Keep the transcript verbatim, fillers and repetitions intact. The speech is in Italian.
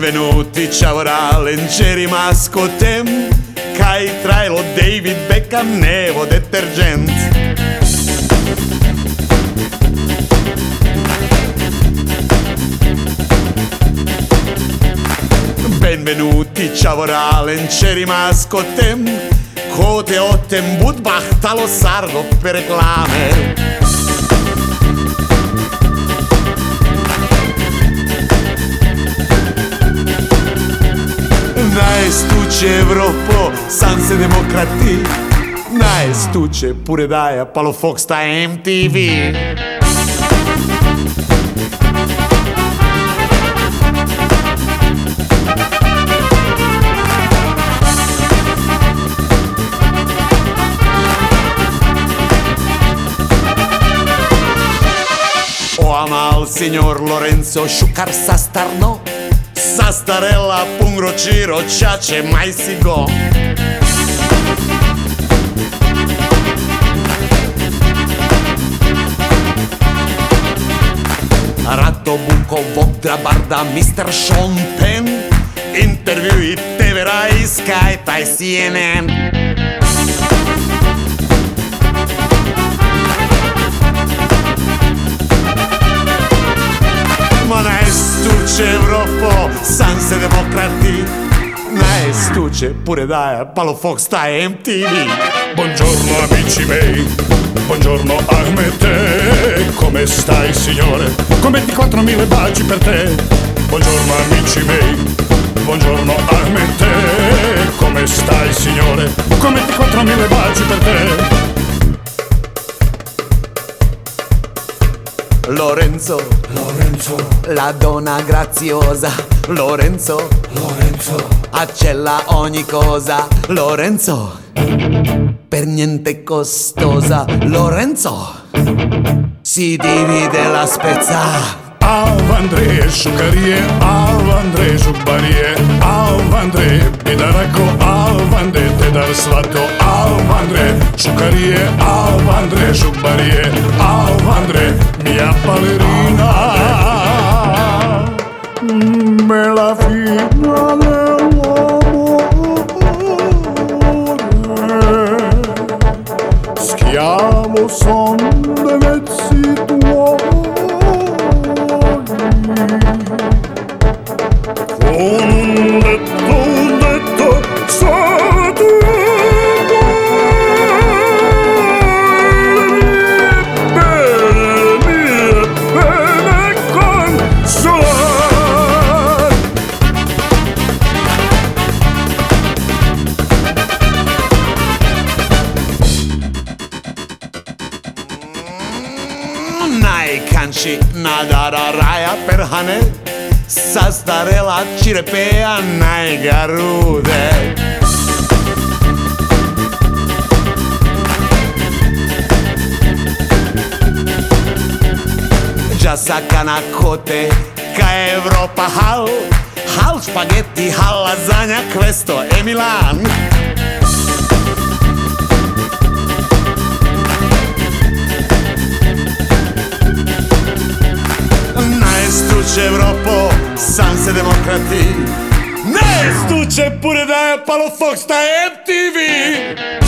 Benvenuti, ciao Ralenceri mascotem, Kai Trailo, David Beckham, Nevo Detergent. Benvenuti, ciao Ralenceri mascotem, Cote Ottem, Budbach, Talo Sardo per reclame. Naestuce Evropo, Sanse Demokrati, naestuce pure daja Palo Fox sta M T V. O ama il signor Lorenzo Sciucar Sastarno, Sastarella, Pungro, Ciro, Ciace, mai si go. Ratto, Buco, Vodra, Barda, mister Sean Penn, interview i T V Rai, Sky, taj C N N. Ma naestuce Evropo, Sanse Demokrati, naestuce pure daja Palo Fox sta M T V. Buongiorno amici miei, buongiorno Ahmed, come stai signore? Con ventiquattromila baci per te. Buongiorno amici miei, buongiorno Ahmed, come stai signore? Con ventiquattromila baci per te. Lorenzo, Lorenzo, la donna graziosa, Lorenzo, Lorenzo, accella ogni cosa, Lorenzo, per niente costosa, Lorenzo, si divide la spezza. Avandre Sciucarie, Avandre Sciubarie, Avandre Bidaraco, Avandre Tedar Slatko, Avandre Sciucarie, Avandre Sciubarie, Avandre mia ballerina, me la figlia dell'amore, schiavo son de vezzi tuoi. Con un detto, un detto, so tu bene, mie bene consolare. Nai canci nadara raja per hane, Sastarela cirepea nai garude. Già saccana cote, ca Europa hal, hal spaghetti, hal lasagna, questo è Milan. Naestuce Evropo, Sanse Demokrati, naestuce pure da Palo Fox sta M T V.